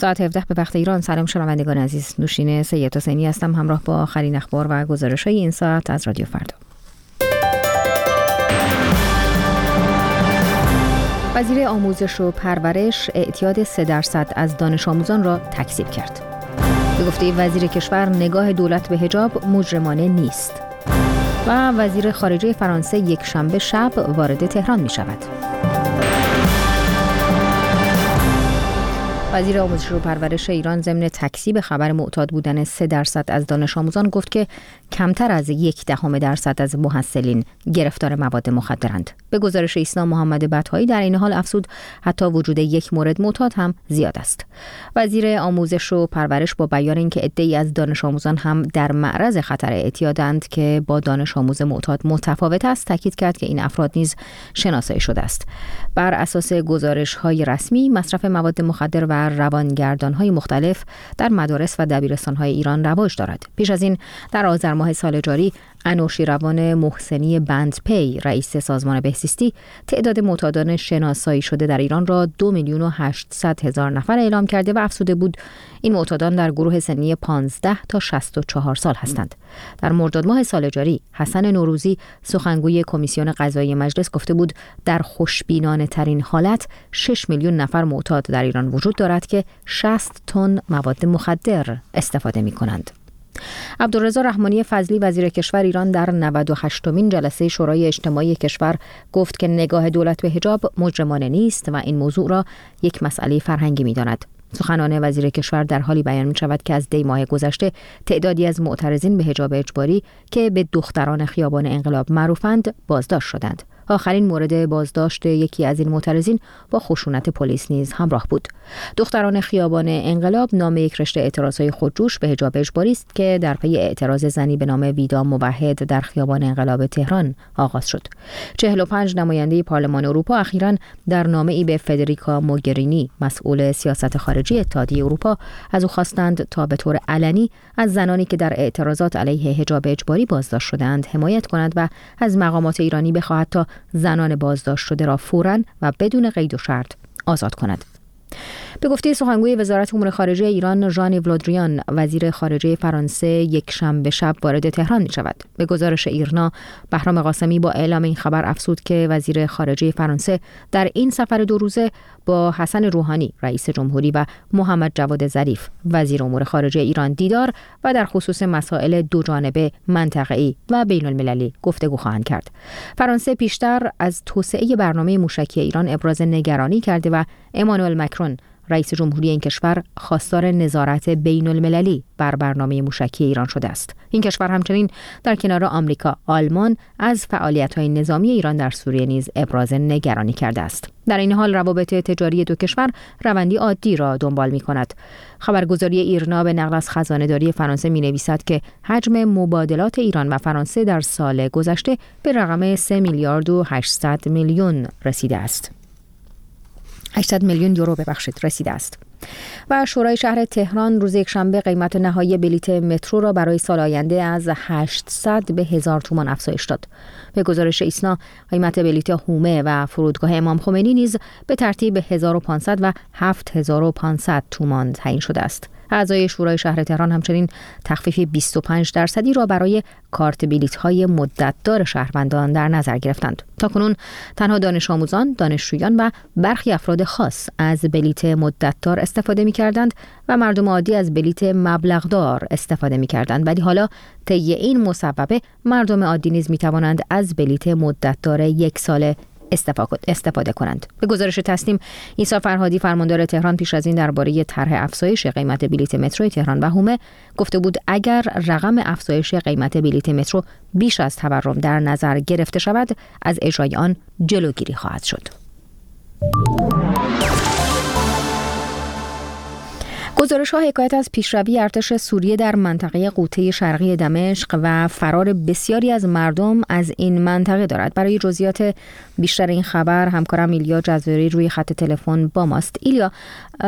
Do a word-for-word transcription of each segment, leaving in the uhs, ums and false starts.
ساعت هفده به وقت ایران. سلام شنوندگان عزیز، نوشین سید حسینی هستم همراه با آخرین اخبار و گزارش‌های این ساعت از رادیو فردا. وزیر آموزش و پرورش اعتیاد سه درصد از دانش آموزان را تکذیب کرد. به گفته وزیر کشور نگاه دولت به حجاب مجرمانه نیست. و وزیر خارجه فرانسه یک شنبه شب وارد تهران می شود. وزیر آموزش و پرورش ایران ضمن تکذیب خبر معتاد بودن سه درصد از دانش آموزان گفت که کمتر از یک دهم درصد از محصلین گرفتار مواد مخدرند. به گزارش ایسنا محمد بطحایی در این حال افزود حتی وجود یک مورد معتاد هم زیاد است. وزیر آموزش و پرورش با بیان اینکه عده‌ای از دانش آموزان هم در معرض خطر اعتیادند که با دانش آموز معتاد متفاوت است، تاکید کرد که این افراد نیز شناسایی شده است. بر اساس گزارش‌های رسمی مصرف مواد مخدر و روانگردان‌های مختلف در مدارس و دبیرستان‌های ایران رواج دارد. پیش از این در آذر ماه سال جاری انوشیروان محسنی بندپی رئیس سازمان بهزیستی تعداد معتادان شناسایی شده در ایران را دو میلیون و هشتصد هزار نفر اعلام کرده و افزوده بود این معتادان در گروه سنی پانزده تا شصت و چهار سال هستند. در مرداد ماه سال جاری حسن نوروزی سخنگوی کمیسیون قضایی مجلس گفته بود در خوشبینانه ترین حالت شش میلیون نفر معتاد در ایران وجود دارد که شصت تن مواد مخدر استفاده می کنند. عبدالرضا رحمانی فضلی وزیر کشور ایران در نود و هشتمین جلسه شورای اجتماعی کشور گفت که نگاه دولت به حجاب مجرمانه نیست و این موضوع را یک مسئله فرهنگی می‌داند. سخنان وزیر کشور در حالی بیان می‌شود که از دی ماه گذشته تعدادی از معترضین به حجاب اجباری که به دختران خیابان انقلاب معروفند بازداشت شدند. آخرین مورد بازداشت یکی از این معترضین با خشونت پلیس نیز همراه بود. دختران خیابان انقلاب نام یک رشته اعتراضهای خودجوش به حجاب اجباری است که در پی اعتراض زنی به نام ویدا موحد در خیابان انقلاب تهران آغاز شد. چهل و پنج نماینده پارلمان اروپا اخیراً در نامه‌ای به فدریکا موگرینی مسئول سیاست خارجی اتحادیه اروپا از او خواستند تا به طور علنی از زنانی که در اعتراضات علیه حجاب اجباری بازداشت شدند حمایت کند و از مقامات ایرانی بخواهد تا زنان بازداشت شده را فوراً و بدون قید و شرط آزاد کند. به گفته سخنگوی وزارت امور خارجه ایران ژان-ایو له دریان، وزیر خارجه فرانسه یک شنبه شب وارد تهران می شود. به گزارش ایرنا بهرام قاسمی با اعلام این خبر افزود که وزیر خارجه فرانسه در این سفر دو روزه با حسن روحانی رئیس جمهوری و محمد جواد ظریف وزیر امور خارجه ایران دیدار و در خصوص مسائل دو جانبه، منطقه‌ای و بین المللی گفتگو خواهند کرد. فرانسه پیشتر از توسعه برنامه موشکی ایران ابراز نگرانی کرده و امانوئل مکرون رئیس جمهوری این کشور خواستار نظارت بین المللی بر برنامه موشکی ایران شده است. این کشور همچنین در کنار آمریکا، آلمان از فعالیت‌های نظامی ایران در سوریه نیز ابراز نگرانی کرده است. در این حال روابط تجاری دو کشور روندی عادی را دنبال می‌کند. خبرگزاری ایرنا به نقل از خزانه‌داری فرانسه می‌نویسد که حجم مبادلات ایران و فرانسه در سال گذشته به رقم سه میلیارد و هشتصد میلیون رسیده است. هشتصد میلیون یورو ببخشید رسیده است. و شورای شهر تهران روز یکشنبه قیمت نهایی بلیت مترو را برای سال آینده از هشتصد به هزار تومان افزایش داد. به گزارش ایسنا قیمت بلیت هومه و فرودگاه امام خمینی نیز به ترتیب هزار و پانصد و هفت هزار و پانصد تومان تعیین شده است. اعضای شورای شهر تهران همچنین تخفیف بیست و پنج درصدی را برای کارت بلیط‌های مدتدار شهروندان در نظر گرفتند. تاکنون تنها دانش آموزان، دانشجویان و برخی افراد خاص از بلیط مدتدار استفاده می‌کردند و مردم عادی از بلیط مبلغدار استفاده می‌کردند، ولی حالا طی این مصوبه مردم عادی نیز می‌توانند از بلیط مدتدار یک ساله استفاده کنند. به گزارش تسنیم عیسی فرهادی فرماندار تهران پیش از این درباره طرح افزایش قیمت بلیط مترو تهران و هومه گفته بود اگر رقم افزایش قیمت بلیط مترو بیش از تورم در نظر گرفته شود از اجرای آن جلوگیری خواهد شد. گزارش‌ها حکایت از پیشروی ارتش سوریه در منطقه غوطه شرقی دمشق و فرار بسیاری از مردم از این منطقه دارد. برای جزئیات بیشتر این خبر همکارم ایلیا جزایری روی خط تلفن با ماست. ایلیا،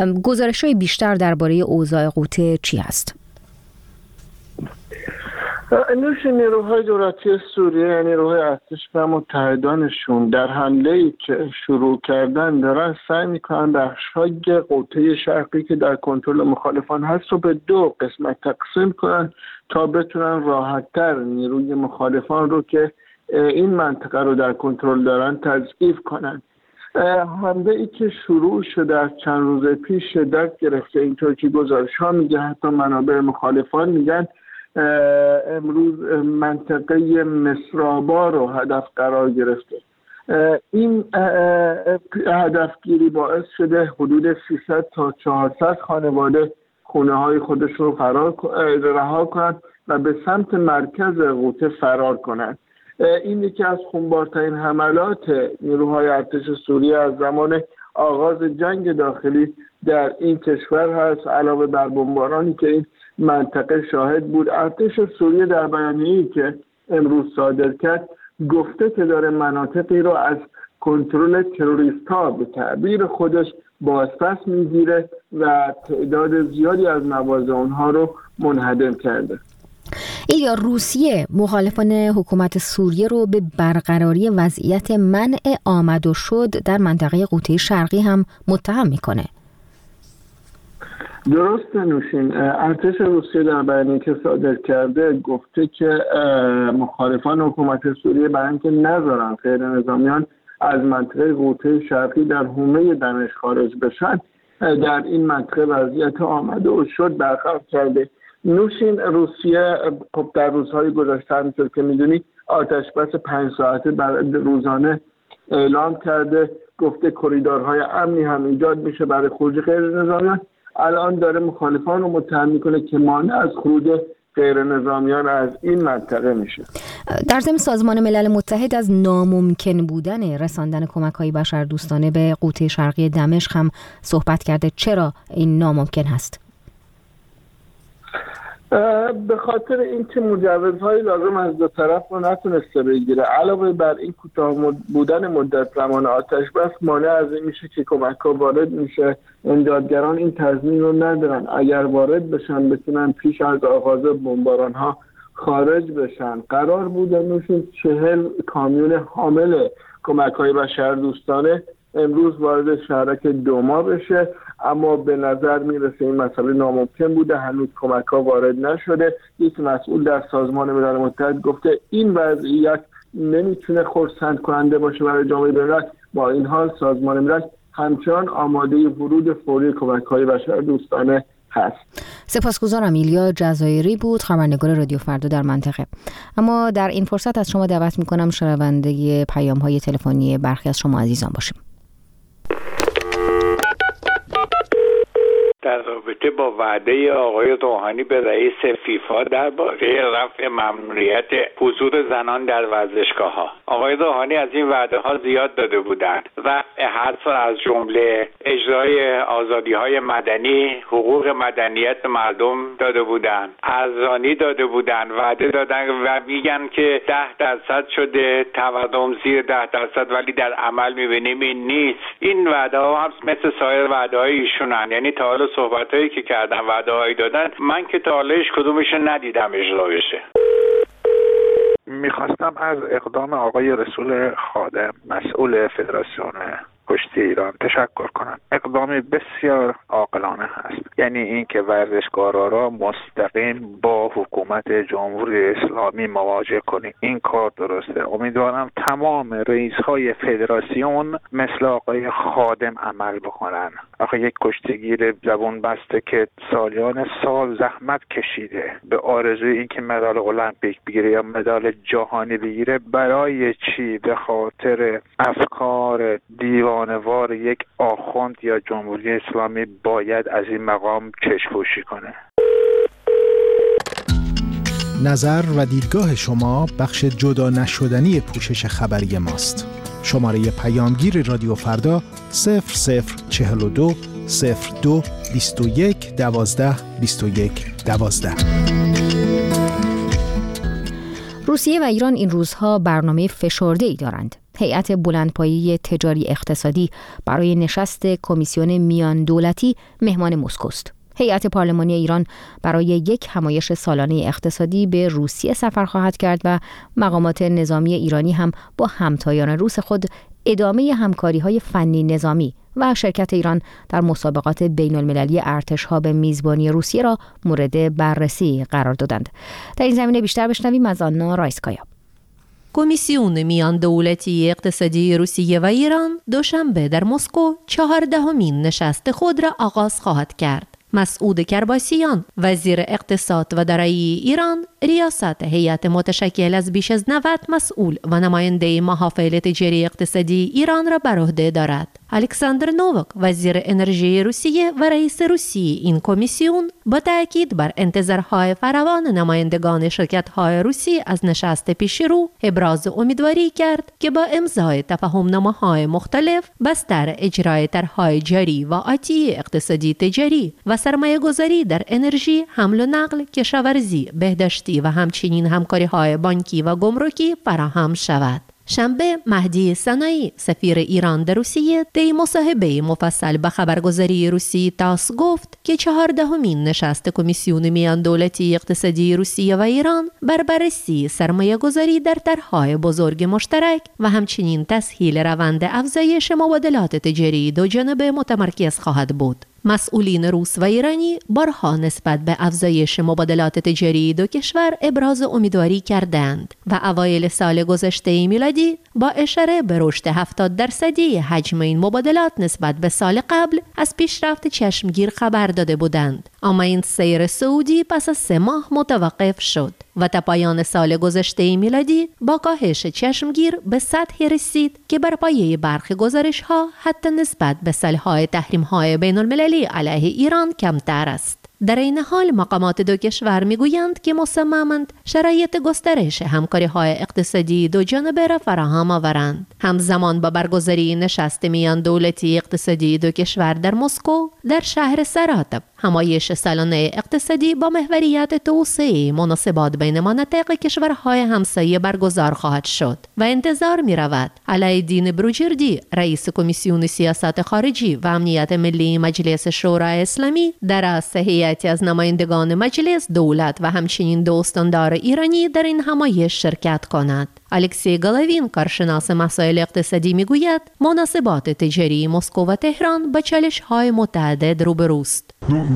گزارش‌های بیشتر درباره اوضاع غوطه چی هست؟ نوش نیروهای دولتی سوریه یعنی نیروهای ارتش و متحدانشون در حمله‌ای که شروع کردن دارن سعی میکنن بخش‌های قوطه شرقی که در کنترل مخالفان هست رو به دو قسمت تقسیم کنن تا بتونن راحت‌تر نیروی مخالفان رو که این منطقه رو در کنترل دارن تضعیف کنن. حمله ای که شروع شده از چند روز پیش شدت گرفته، اینطور که گزارش ها میگه، حتی منابع مخالفان میگن امروز منطقه مصرابا رو هدف قرار گرفته. این هدفگیری باعث شده حدود سیصد تا چهارصد خانواده خونه های خودشون رو فرار رها کنند و به سمت مرکز غوطه فرار کنند. این یکی از خونبارترین حملات نیروهای ارتش سوریه از زمان آغاز جنگ داخلی در این کشور هست. علاوه بر بمبارانی که این منطقه شاهد بود، ارتش سوریه در بیانیه‌ای که امروز صادر کرد گفته که داره مناطقی رو از کنترل تروریست‌ها به تعبیر خودش بازپس میگیره و تعداد زیادی از مواضع اونها رو منهدم کرده. ایلیا، روسیه مخالفان حکومت سوریه رو به برقراری وضعیت منع آمد و شد در منطقه غوطه شرقی هم متهم میکنه. درست نوشین. ارتش روسیه در بیانیه‌ای که صادر کرده گفته که مخالفان حکومت سوریه برای اینکه نذارن غیر نظامیان از منطقه غوطه شرقی در حومه دمشق خارج بشن، در این منطقه وضعیت آمد و شد برقرار کرده. نوشین، روسیه خب در روزهای گذشته همونطور که میدونی آتش بس پنج ساعته روزانه اعلام کرده، گفته کریدورهای امنی هم ایجاد میشه برای خروج غیر نظامیان. الان داره مخالفان رو متهم میکنه که مانع از خروج غیر نظامیان از این منطقه میشه. در ضمن سازمان ملل متحد از ناممکن بودن رساندن کمک‌های بشردوستانه به غوطه شرقی دمشق هم صحبت کرده. چرا این ناممکن هست؟ به خاطر اینکه مجوزهای لازم از دو طرف رو نتونسته بگیره. علاوه بر این کوتاه بودن مدت زمان آتش بس مانع از این میشه که کمک‌ها وارد میشه. امدادگران این تضمین رو ندارن اگر وارد بشن بتونن پیش از آغاز بمباران‌ها خارج بشن. قرار بود نوشین چهل کامیون حامل کمک‌های بشردوستانه امروز وارد شهرک دوما بشه، اما به نظر میرسه این مسئله ناممکن بوده، هنوز کمک‌ها وارد نشده. یک مسئول در سازمان ملل متحد گفته این وضعیت نمیتونه خرسند کننده باشه برای جامعه بین‌الملل. با این حال سازمان ملل همچنان آماده ورود فوری کمک‌های بشردوستانه هست. سپاسگزارم. ایلیا جزایری بود، خبرنگار رادیو فردا در منطقه. اما در این فرصت از شما دعوت می‌کنم شنونده پیام‌های تلفنی برخی از شما عزیزان باشیم. در رابطه با وعده آقای روحانی به رئیس فیفا درباره رفع ممنوعیت حضور زنان در ورزشگاه‌ها، آقای روحانی از این وعده‌ها زیاد داده بودند. رفع حرف از جمله اجرای آزادی‌های مدنی، حقوق مدنیت مردم داده بودند، ارزانی داده بودند، وعده دادن و میگن که ده درصد شده تورم زیر ده درصد، ولی در عمل می‌بینیم این نیست. این وعده‌ها هم مثل سایر وعده‌های ایشونن، یعنی تا حالا صحبتایی که کردن وعده‌هایی دادن، من که تا حالا هیچ کدومش ندیدم اجرا بشه. میخواستم از اقدام آقای رسول خادم مسئول فدراسیون کشتی ایران تشکر کنم. اقدام بسیار عاقلانه هست، یعنی اینکه ورزشکارا را مستقیم با حکومت جمهوری اسلامی مواجه کنیم. این کار درسته. امیدوارم تمام رئیس‌های فدراسیون مثل آقای خادم عمل بکنن. آخه یک کشتیگیر زبون بسته که سالیان سال زحمت کشیده به آرزوی اینکه مدال المپیک بگیره یا مدال جهانی بگیره، برای چی؟ به خاطر افکار دیوانه‌وار یک آخوند یا جمهوری اسلامی باید از این مقام چشم‌پوشی کنه. نظر و دیدگاه شما بخش جدا نشدنی پوشش خبری ماست. شماره پیامگیر رادیو فردا صفر صفر چهل و دو صفر دو بیست و یک دوازده بیست و یک دوازده. روسیه و ایران این روزها برنامه فشرده‌ای دارند. هیئت بلندپایه تجاری اقتصادی برای نشست کمیسیون میان دولتی مهمان مسکوست. هیئت پارلمانی ایران برای یک همایش سالانه اقتصادی به روسیه سفر خواهد کرد و مقامات نظامی ایرانی هم با همتایان روس خود ادامه همکاری‌های فنی نظامی و شرکت ایران در مسابقات بین المللی ارتش‌ها به میزبانی روسیه را مورد بررسی قرار دادند. در این زمینه بیشتر بشنویم از آنا رایسکایا. کمیسیون میان دولتی اقتصادی روسیه و ایران دوشنبه در مسکو چهاردهمین نشست خود را آغاز خواهد کرد. مسعود کرباسیان وزیر اقتصاد و دارایی ایران ریاست هیئت متشکل از بیش از نود مسئول و نماینده محافل تجاری اقتصادی ایران را بر عهده دارد. الکساندر نووک وزیر انرژی روسیه و رئیس روسیه این کمیسیون با تاکید بر انتظارهای فراوان نمایندگان شرکت‌های روسی از نشست پیشرو ابراز امیدواری کرد که با امضای تفاهم‌نامه‌های مختلف بستر اجرای طرح‌های جاری و آتی اقتصادی تجاری و سرمایه‌گذاری در انرژی، حمل و نقل، کشاورزی، بهداشتی و همچنین همکاری‌های بانکی و گمرکی فراهم شود. شنبه مهدی سنایی سفیر ایران در روسیه در مصاحبه مفصل به خبرگزاری روسی تاس گفت که چهاردهمین نشست کمیسیون میان دولتی اقتصادی روسیه و ایران بر بررسی سرمایه گذاری در طرح‌های بزرگ مشترک و همچنین تسهیل روند افزایش مبادلات تجاری دو جانبه متمرکز خواهد بود. مسئولین روس و ایرانی بارها نسبت به افزایش مبادلات تجاری دو کشور ابراز امیدواری کردند و اوایل سال گذشته میلادی با اشاره به رشد هفتاد درصدی حجم این مبادلات نسبت به سال قبل از پیشرفت چشمگیر خبر داده بودند. اما این سیر صعودی پس از سه ماه متوقف شد و تا پایان سال گذشته میلادی با کاهش چشمگیر به سطحی رسید که بر پایه برخی گزارش‌ها حتی نسبت به سالهای تحریم‌های بین المللی علیه ایران کمتر است. در این حال مقامات دو کشور میگویند که مصممند شرایط گسترش همکاری‌های اقتصادی دو جانبه را فراهم آورند. همزمان با برگزاری نشست میان دولتی اقتصادی دو کشور در مسکو در شهر ساراتوف همایش سالانه اقتصادی با محوریت توسعه مناسبات بین مناطق کشورهای همسایه برگزار خواهد شد و انتظار می رود علاءالدین بروجردی رئیس کمیسیون سیاست خارجی و امنیت ملی مجلس شورای اسلامی در رأس هیئتی از نمایندگان مجلس، دولت و همچنین دو استاندار ایرانی در این همایش شرکت کند. الکسی گالاوین کارشناس مسائل اقتصادی میگوید مناسبات تجاری مسکو و تهران با چالش‌های متعدد روبروست.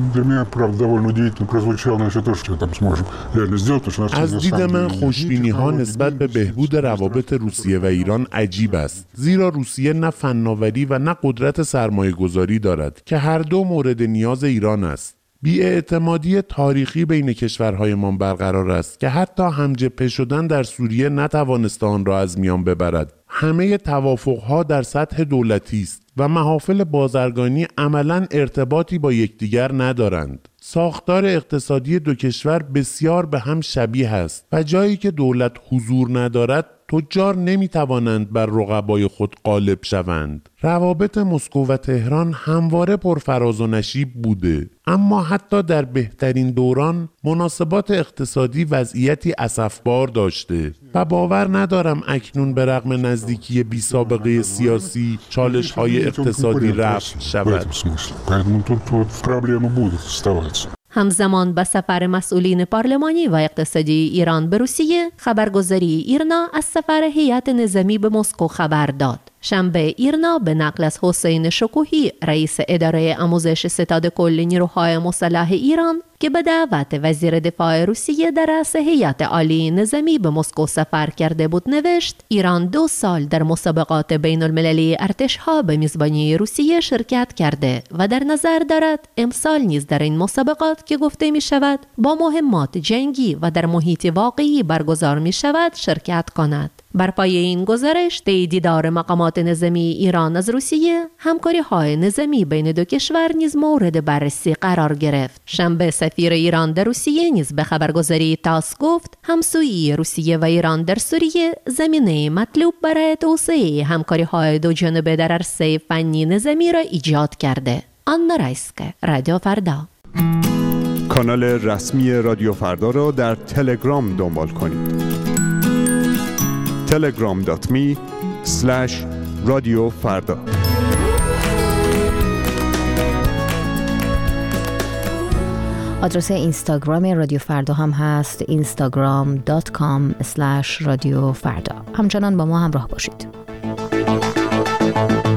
از دید من خوشبینی‌ها نسبت به بهبود روابط روسیه و ایران عجیب است، زیرا روسیه نه فناوری و نه قدرت سرمایه‌گذاری دارد که هر دو مورد نیاز ایران است. بی‌اعتمادی تاریخی بین کشورهایمان برقرار است که حتی همجبهه شدن در سوریه نتوانسته آن را از میان ببرد. همه توافقها در سطح دولتی است و محافل بازرگانی عملاً ارتباطی با یکدیگر ندارند. ساختار اقتصادی دو کشور بسیار به هم شبیه است و جایی که دولت حضور ندارد تجار نمیتوانند بر رقبای خود غالب شوند. روابط مسکو و تهران همواره پرفراز و نشیب بوده، اما حتی در بهترین دوران مناسبات اقتصادی وضعیتی اسفبار داشته و باور ندارم اکنون به رغم نزدیکی بی سابقه سیاسی چالش‌های اقتصادی رفع شود. همزمان با سفر مسئولین پارلمانی و اقتصادی ایران به روسیه، خبرگزاری ایرنا از سفر هیئت نظامی به مسکو خبر داد. شنبه ایرنا به نقل از حسین شکوهی رئیس اداره آموزش ستاد کل نیروهای مسلح ایران که به دعوت وزیر دفاع روسیه در رأس هیئت عالی نظامی به مسکو سفر کرده بود نوشت ایران دو سال در مسابقات بین المللی ارتش‌ها به میزبانی روسیه شرکت کرده و در نظر دارد امسال نیز در این مسابقات که گفته می شود با مهمات جنگی و در محیط واقعی برگزار می شود شرکت کند. بر پایه این گزارش دیدار مقامات نظامی ایران از روسیه، همکاری‌های نظامی بین دو کشور نیز مورد بررسی قرار گرفت. شنبه سفیر ایران در روسیه نیز به خبرگزاری تاس گفت همسویی روسیه و ایران در سوریه زمینه مطلوب برای توسعه همکاری‌های دو جانبه در عرصه فنی نظامی را ایجاد کرده. آنا رایسکایا، رادیو فردا. کانال رسمی رادیو فردا را در تلگرام دنبال کنید. تلگرام دات می اسلش رادیو فردا. آدرس اینستاگرام رادیو فردا هم هست اینستاگرام دات کام اسلش رادیو فردا. همچنان با ما همراه باشید.